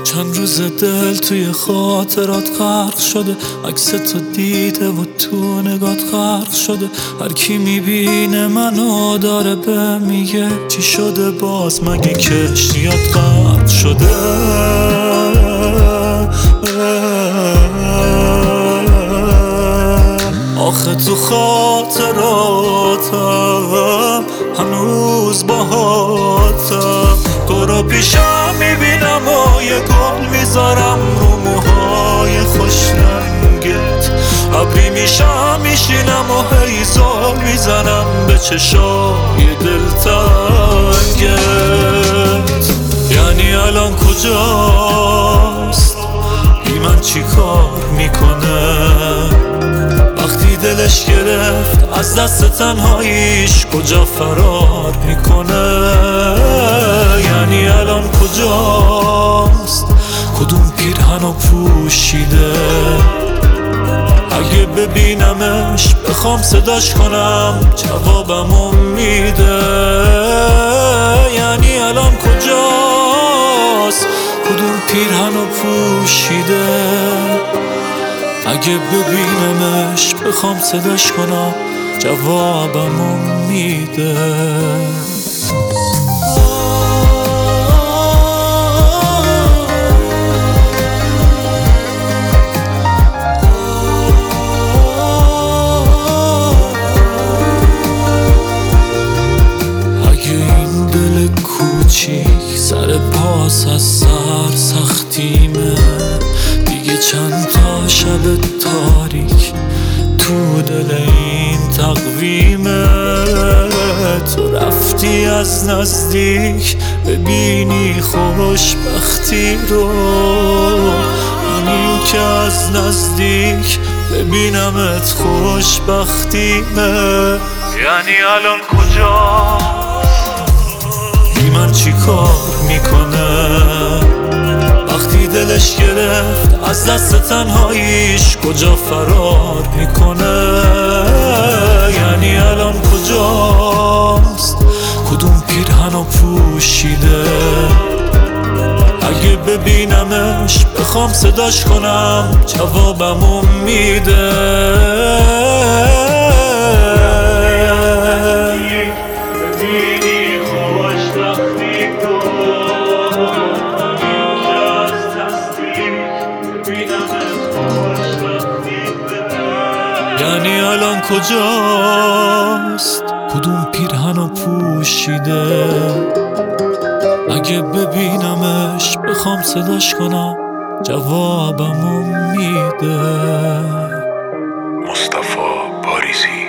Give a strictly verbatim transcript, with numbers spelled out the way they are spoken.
چند روز دل توی خاطرات غرق شده، عکس تو دیده و تو نگات غرق شده. هر کی میبینه منو داره به میگه چی شده باز، مگه کشتیات غرق شده؟ آخه تو خاطراتم هنوز باهاتم، تو رو پیشم میبینم و یه گل میذارم رو موهای خوش رنگت. ابری میشم میشینم و هی زل میزنم به چشای دلتنگت. یعنی الان کجاست؟ بی من چی کار میکنه؟ وقتی دلش گرفت از دست تنهاییش کجا فرار میکنه؟ یعنی الان کجاست؟ کدوم پیرهنو پوشیده؟ اگه ببینمش بخوام صداش کنم جوابمو میده. یعنی الان کجاست؟ کدوم پیرهنو پوشیده؟ اگه ببینمش بخوام صداش کنم جوابمو میده. اگه این دل کوچیک سر پاس از سر سختیمه، دیگه چند تا شب تاریک تو دل این تقویمه. تو رفتی از نزدیک ببینی خوشبختی رو، این که از نزدیک ببینمت خوشبختیمه. یعنی الان کجا؟ بی من چی کار میکنه؟ وقتی دلش گرفت از دست تنهاییش کجا فرار میکنه؟ یعنی الان کجاست؟ کدوم پیرهنو پوشیده؟ اگه ببینمش بخوام صداش کنم جوابمو میده. یعنی الان کجاست؟ کدوم پیرهنو پوشیده؟ اگه ببینمش بخوام صداش کنم جوابمو میده. مصطفی پاریزی.